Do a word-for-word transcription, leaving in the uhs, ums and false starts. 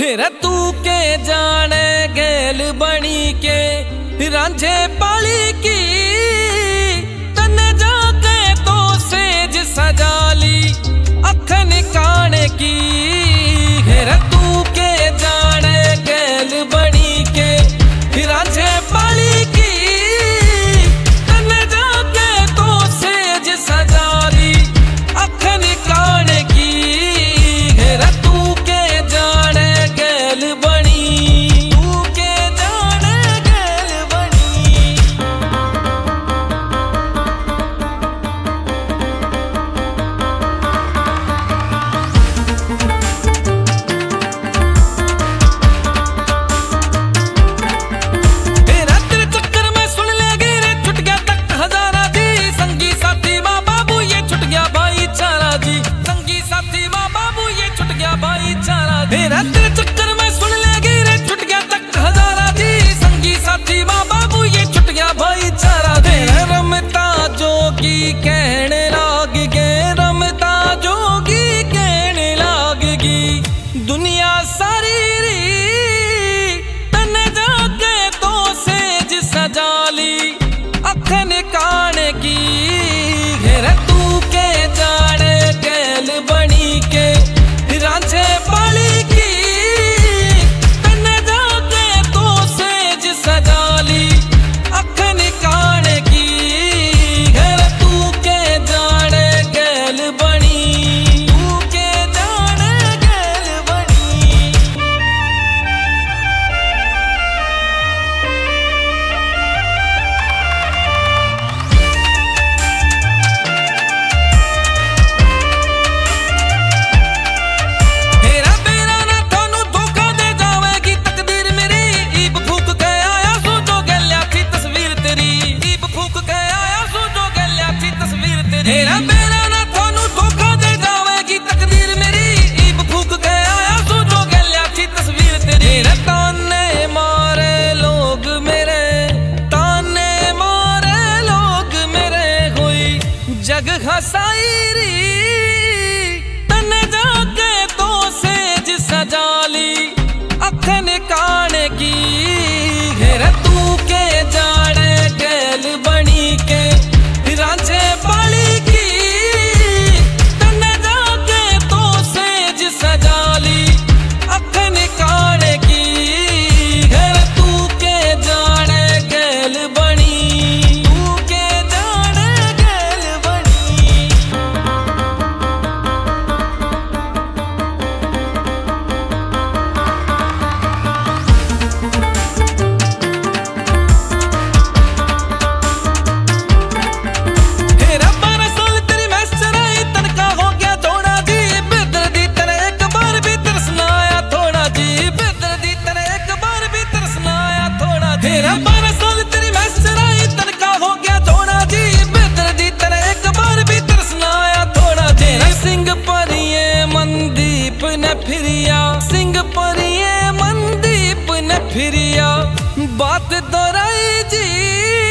फिर तू के जाने गेल बनी के रांझे पाली की तन जाके तो सेज सजाली अखन काने की। फिर तू के जाने गेल बनी के रांझे पाली की तन जाके तो सेज सजाली अखन काने की। फिर तू के जाने गेल बनी तू के जाने गेल बनी। तेरा तेरे चक्कर में सुन ले गिरे छुट गया तख्त हजारा जी संगी साथी माँ बाबू ये छुट गया भाईचारा जी संगी साथी माँ बाबू ये छुट गया भाईचारा। तेरा तेरे चक्कर में सुन ले गिरे छुट गया तख्त हजारा जी संगी साथी माँ बाबू ये छुट गया भाईचारा। तेरा रमता जोगी कहने लाग गए रमता जोगी कहने लाग गई दुनिया सारी री तन जाके तो सेज सजाली अखन काने की। घेर तू के जाने गेल बनी के रांझे पाली की तन जाके तो सेज सजाली अखन काने की। घेर तू के जाने गेल बनी तू के जाने गेल बनी। तेरा बेरा ना थानू धोखा दे जावेगी तकदीर मेरी ईब फूक के आया सो जो गल्या थी तस्वीर तेरी ईब फूक के आया सो जो गल्या थी तस्वीर तेरी। तेरा बेरा ना थानू धोखा दे जावेगी तकदीर मेरी ईब फूक के आया सो जो गल्या थी तस्वीर तेरी। तेरे ताने मारे लोग मेरे ताने मारे लोग मेरे हुई जग हसाई री तन जाके तो सेज सजाली अखन काने की। घेर तू के जाने गेल बनी के रांझे पाली की तन जाके तो सेज सजाली अखन काने की। घेर तू के जाने गेल बनी तू के जाने गेल बनी। तेरा बारह साल तेरी मैस चराई तनका हो गया थोड़ा जी बेदर्दी तेरे एक बार भी तरसना आया थोड़ा जी बेदर्दी तेरे एक बार भी तरसना आया थोड़ा। तेरा बारह साल तेरी मैस चराई तनका हो गया थोड़ा जी बेदर्दी तेरे एक बार भी तरसना आया थोड़ा। तेरा सिंह परिये मनदीप ने फिरिया सिंह परिये मनदीप ने फिरिया बात दोहराई जी